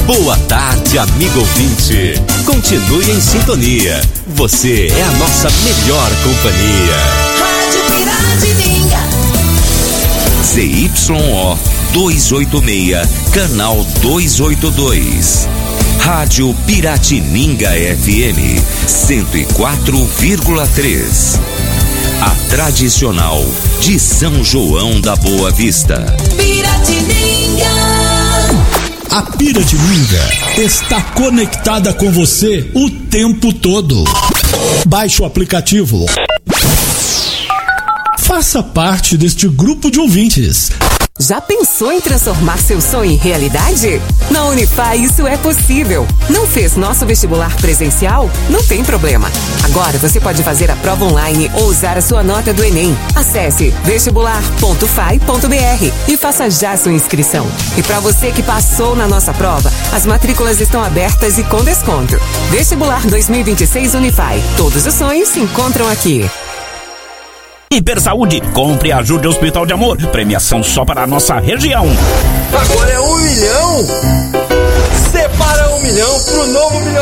Boa tarde, amigo ouvinte. Continue em sintonia. Você é a nossa melhor companhia. Rádio Piratininga. ZYO 286, canal 282. Rádio Piratininga FM 104,3. A tradicional de São João da Boa Vista. Piratininga. A Piratininga está conectada com você o tempo todo. Baixe o aplicativo. Faça parte deste grupo de ouvintes. Já pensou em transformar seu sonho em realidade? Na Unify isso é possível. Não fez nosso vestibular presencial? Não tem problema. Agora você pode fazer a prova online ou usar a sua nota do Enem. Acesse vestibular.fai.br e faça já sua inscrição. E para você que passou na nossa prova, as matrículas estão abertas e com desconto. Vestibular 2026 Unify. Todos os sonhos se encontram aqui. Hipersaúde, compre e ajude o Hospital de Amor. Premiação só para a nossa região. Agora é 1 milhão? Separa 1 milhão pro novo milhão.